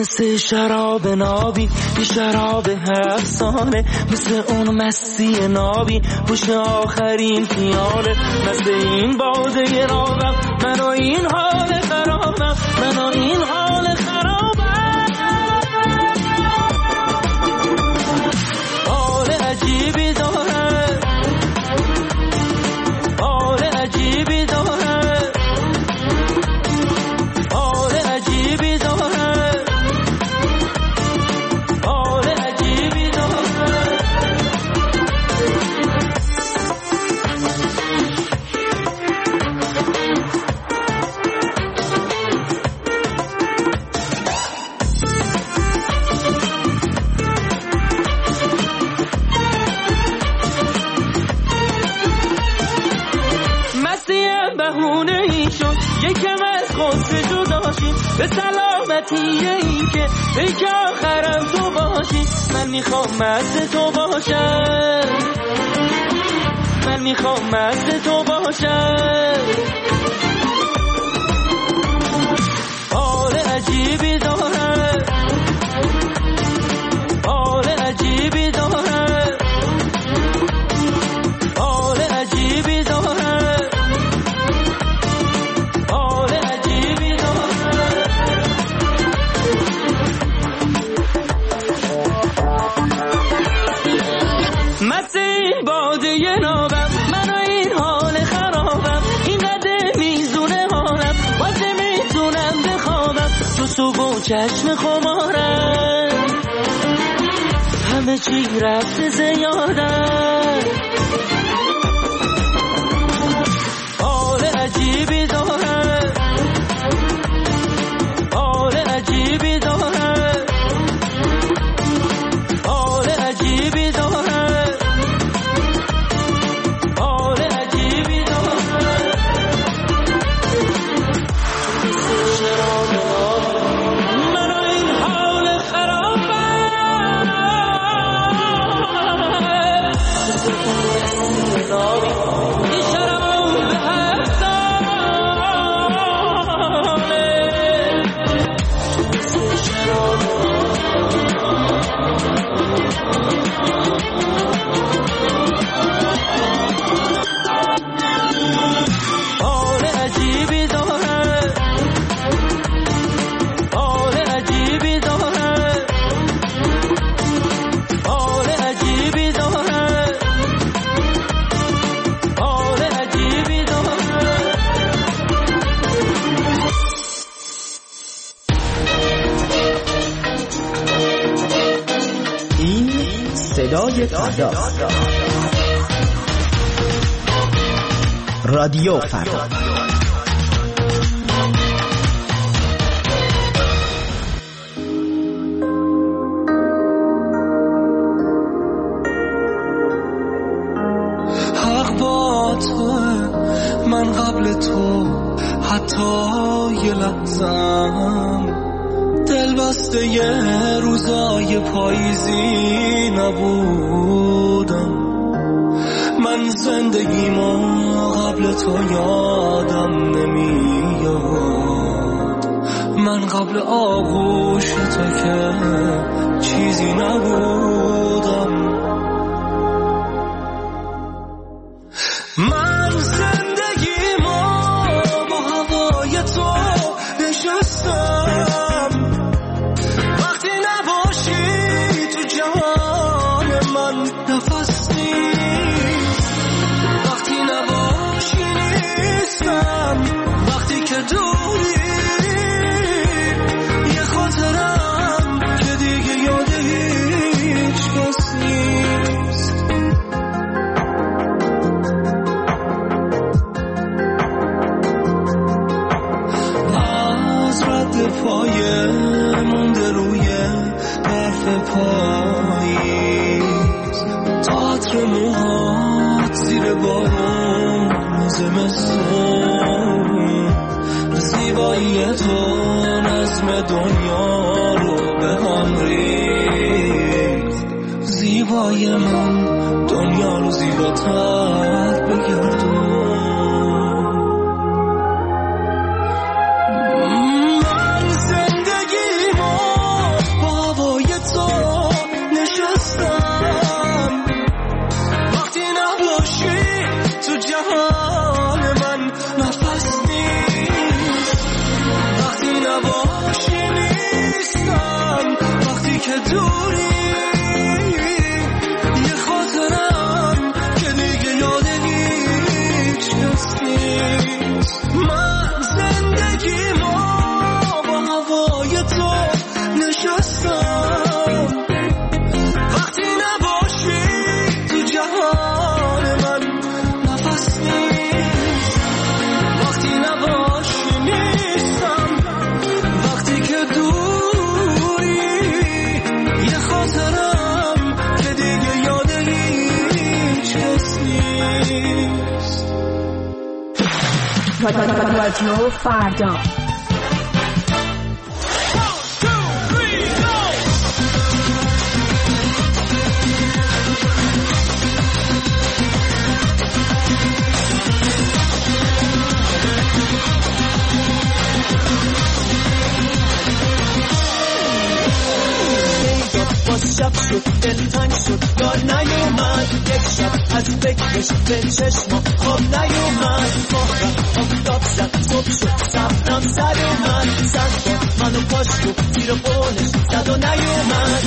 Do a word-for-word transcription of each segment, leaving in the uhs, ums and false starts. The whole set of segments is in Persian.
مثل شراب نابی، یه شراب افسانه، مثل اون مستی نابی پشت آخرین پیاله. مثل این باده نابم، من و این حال خرابم، من و این حال خرابم. حال عجیبی داره، حال عجیبی داره، حال عجیبی داره، حال عجیبی داره. مسیح بهونه ای شد یکم از خود جداشی، به سلامتی این که ای که آخرم تو باشی. من میخوام مست تو باشم، من میخوام مست تو باشم. حال عجیبی داره، حال عجیبی داره، حال عجیبی داره، حال عجیبی داره. مثل این باده نابم، من و این حال خرابم، اینقدر میزونه حالم واسه میتونم بخوابم. تو صبح و چشم خمارم، همه چی رفته زیادم. حال عجیبی داره، حال عجیبی داره، حال عجیبی داره، حال عجیبی داره. من و این حال خرابم، این شرمو به هفتانه. حال عجیبی داره، حال عجیبی داره، حال عجیبی داره، حال عجیبی داره. این صدای فرداست. رادیو فردا. حق با تو، من قبل تو حتی یه لحظم دل بسته یه روزای پاییزی نبودم. من زندگیمو قبل تو یادم نمیاد، من قبل آغوش تو که چیزی نبودم. من زندگیمو با هوای تو نشستم، وقتی نباشی تو جهان من نفس نیست، وقتی نباشی نیستم، وقتی که دوری یه خاطرم که دیگه یاد هیچ کس نیست. از رد پایه مونده روی برف پاییز، تئاتر موهات زیر بارون زمستون، زیبایی تو نظم دنیا رو به هم ریخت. زیبای من دنیا رو زیباتر بگردون. من زندگیمو رادیو فردا. شب شد دلتنگ شد یار نیومد یک شب از فکرش به چشم خواب نیومد ماه آفتاب زد صبح شد صبرم سر اومد سر داد منو پاش رو زیر بونش زد و نیومد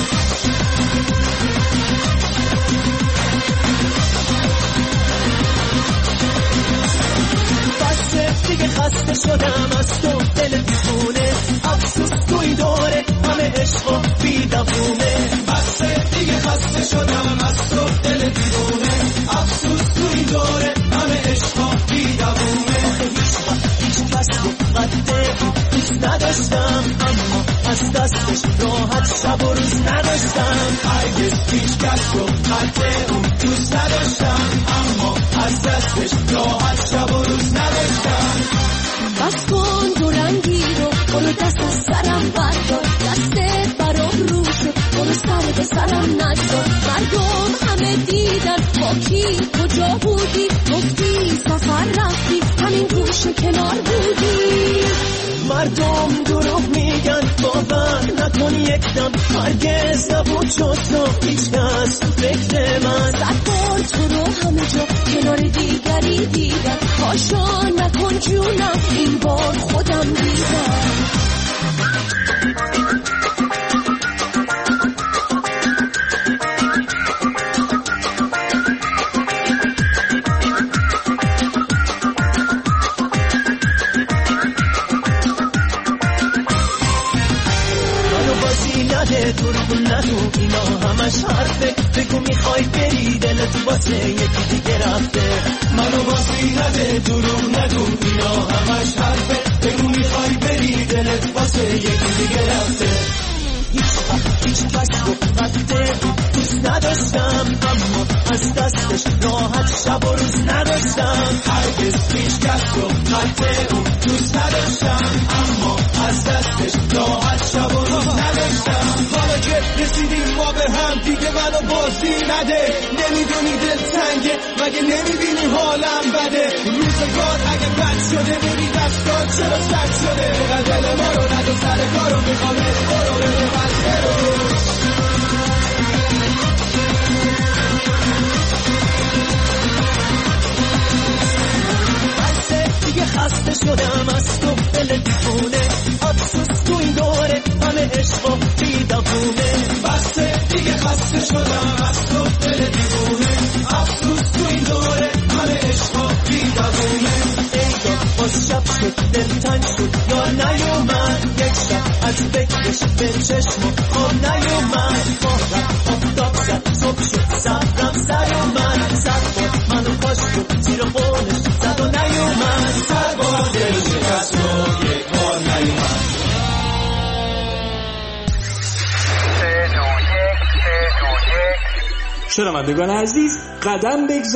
بسه دیگه خسته شدم از تو دل دیوونه افسوس توی دوره همه عشق و بیدفونه بسه دیگه خسته شدم از تو دل دیوونه افسوس توی دوره همه عشق و بیدفونه هیچ وقت هیچ کس رو قده دوست نداشتم اما از دستش راحت شب و روز نداشتم هرگز هیچ کس رو قده اون دوست نداشتم اما از دستش راحت شب و روز نداشتم بس کن دو رنگی رو برو دست از سرم بردار دست برام رو شد برو سر به سرم نگذار مردم همه دیدن با کی کجا بودی گفتی سفر رفتی همین گوشه کنار بودی مردم دروغ میگن باور نکن یک دم هرگز نبود شد تو هیچ کس فکر من صد بار تو رو همه جا کنار دیگری دیدم پاشا نکن جونم این بار خودم دیدم دروغ نگو اینا همش حرفه بگو میخوای بری دلت واسه یکی دیگه رفته منو بازی نده دروغ نگو اینا همش حرفه بگو میخوای بری دلت واسه یکی دیگه رفته هیچ وقت هیچ کس رو قده دوست نداشتم اما از دستش راحت شب و روز نداشتم هرگز هیچ کس رو قده اون دوست نداشتم اما از دستش راحت شب و روز نداشتم حالا که رسیدیم ما به هم دیگه منو بازی نده نمیدونی دل تنگه مگه نمیبینی حالم بده روزگار اگه بد شده ببین دستان چرا سرد شده دل ما رو ندو سر کارو میخوام برو بده بسته رو بسته دیگه خسته شدم از تو دل دیوونه افسوس تو این دوره همه عشق و بیدفونه بسته دیگه خسته شدم از تو دل دیوونه افسوس تو این دوره همه عشق و بیدفونه ای داد باز شب شد دلتنگ شد یار نیومد یک شب از فکرش به چشم خواب نیومد ماه رفت آفتاب زد صبح شد صبرم سر اومد سر باد منو پاش رو زیر بونش زد و نیومد سر باد دل شکست و یک بار نیومد شنوندگان عزیز قدم بگذارید